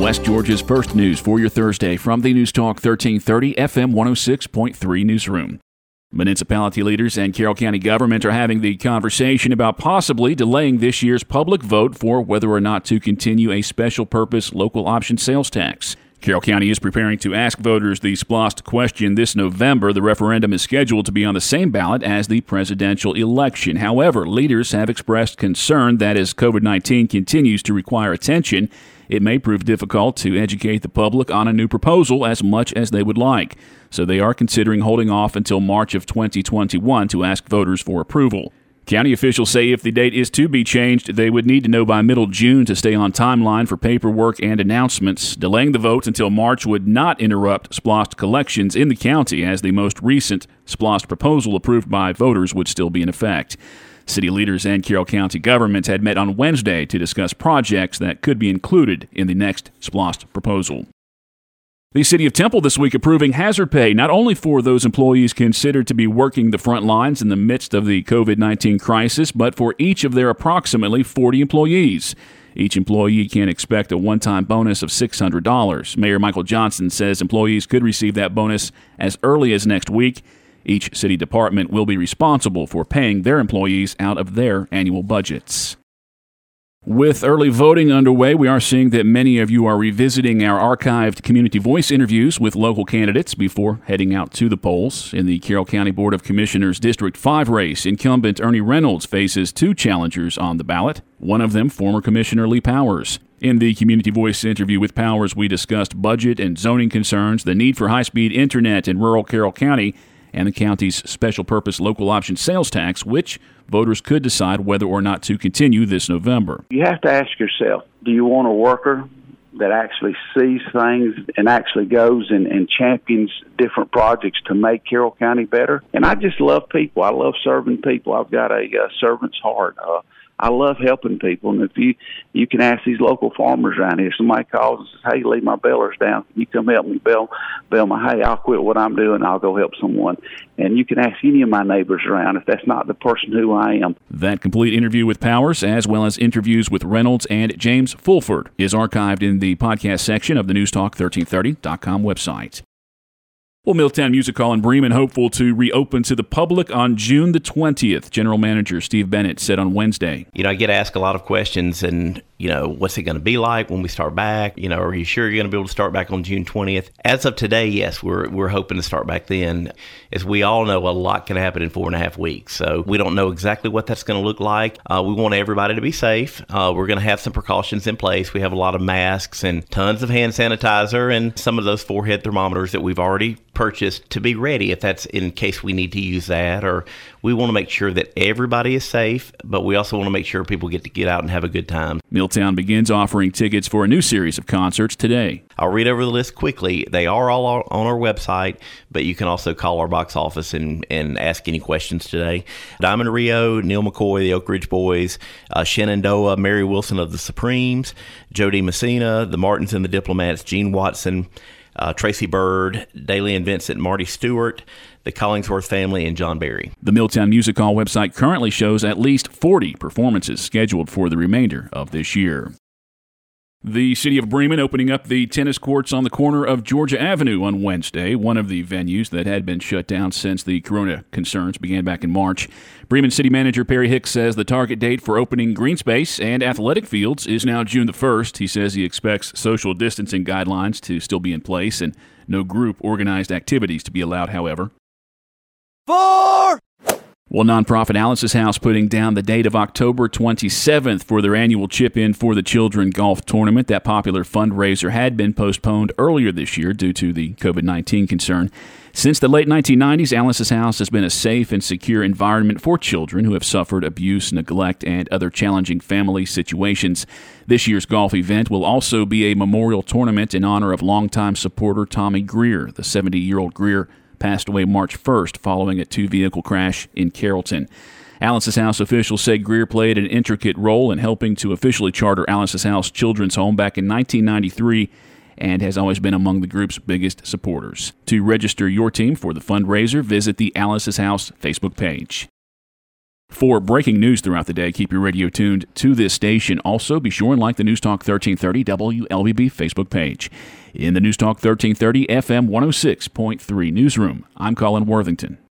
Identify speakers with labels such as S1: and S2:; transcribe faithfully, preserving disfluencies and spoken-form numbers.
S1: West Georgia's first news for your Thursday from the News Talk thirteen thirty F M one oh six point three newsroom. Municipality leaders and Carroll County government are having the conversation about possibly delaying this year's public vote for whether or not to continue a special purpose local option sales tax. Carroll County is preparing to ask voters the SPLOST question this November. The referendum is scheduled to be on the same ballot as the presidential election. However, leaders have expressed concern that as COVID nineteen continues to require attention, it may prove difficult to educate the public on a new proposal as much as they would like. So they are considering holding off until March of twenty twenty-one to ask voters for approval. County officials say if the date is to be changed, they would need to know by middle June to stay on timeline for paperwork and announcements. Delaying the vote until March would not interrupt SPLOST collections in the county, as the most recent SPLOST proposal approved by voters would still be in effect. City leaders and Carroll County government had met on Wednesday to discuss projects that could be included in the next SPLOST proposal. The City of Temple this week approving hazard pay not only for those employees considered to be working the front lines in the midst of the COVID nineteen crisis, but for each of their approximately forty employees. Each employee can expect a one-time bonus of six hundred dollars. Mayor Michael Johnson says employees could receive that bonus as early as next week. Each city department will be responsible for paying their employees out of their annual budgets. With early voting underway, we are seeing that many of you are revisiting our archived Community Voice interviews with local candidates before heading out to the polls. In the Carroll County Board of Commissioners District five race, incumbent Ernie Reynolds faces two challengers on the ballot, one of them former Commissioner Lee Powers. In the Community Voice interview with Powers, we discussed budget and zoning concerns, the need for high-speed internet in rural Carroll County, and the county's special purpose local option sales tax, which voters could decide whether or not to continue this November.
S2: You have to ask yourself, do you want a worker that actually sees things and actually goes and, and champions different projects to make Carroll County better? And I just love people. I love serving people. I've got a uh, servant's heart. Uh, I love helping people, and if you you can ask these local farmers around here, somebody calls and says, hey, leave my balers down. Can you come help me bale, bale my hay? I'll quit what I'm doing. I'll go help someone. And you can ask any of my neighbors around if that's not the person who I am.
S1: That complete interview with Powers, as well as interviews with Reynolds and James Fulford, is archived in the podcast section of the news talk thirteen thirty dot com website. Well, Milltown Music Hall in Bremen hopeful to reopen to the public on June the twentieth. General Manager Steve Bennett said on Wednesday.
S3: You know, I get asked a lot of questions, and, you know, what's it going to be like when we start back? You know, are you sure you're going to be able to start back on June twentieth? As of today, yes, we're we're hoping to start back then. As we all know, a lot can happen in four and a half weeks. So we don't know exactly what that's going to look like. Uh, we want everybody to be safe. Uh, we're going to have some precautions in place. We have a lot of masks and tons of hand sanitizer and some of those forehead thermometers that we've already purchased to be ready if that's in case we need to use that. Or we want to make sure that everybody is safe, but we also want to make sure people get to get out and have a good time.
S1: Milltown begins offering tickets for a new series of concerts today.
S3: I'll read over the list quickly. They are all on our website, but you can also call our box office and, and ask any questions today. Diamond Rio, Neil McCoy, the Oak Ridge Boys, uh, Shenandoah, Mary Wilson of the Supremes, Jody Messina, the Martins and the Diplomats, Gene Watson, Uh, Tracy Bird, Daly and Vincent, Marty Stewart, the Collingsworth family, and John Barry.
S1: The Milltown Music Hall website currently shows at least forty performances scheduled for the remainder of this year. The City of Bremen opening up the tennis courts on the corner of Georgia Avenue on Wednesday, one of the venues that had been shut down since the corona concerns began back in March. Bremen City Manager Perry Hicks says the target date for opening green space and athletic fields is now June the first. He says he expects social distancing guidelines to still be in place and no group organized activities to be allowed, however.
S4: Four!
S1: Well, nonprofit Alice's House putting down the date of October twenty-seventh for their annual Chip-In for the Children golf tournament. That popular fundraiser had been postponed earlier this year due to the COVID nineteen concern. Since the late nineteen nineties, Alice's House has been a safe and secure environment for children who have suffered abuse, neglect, and other challenging family situations. This year's golf event will also be a memorial tournament in honor of longtime supporter Tommy Greer. The seventy-year-old Greer passed away March first following a two-vehicle crash in Carrollton. Alice's House officials say Greer played an intricate role in helping to officially charter Alice's House Children's Home back in nineteen ninety-three and has always been among the group's biggest supporters. To register your team for the fundraiser, visit the Alice's House Facebook page. For breaking news throughout the day, keep your radio tuned to this station. Also, be sure and like the News Talk thirteen thirty W L B B Facebook page. In the News Talk thirteen thirty F M one oh six point three newsroom, I'm Colin Worthington.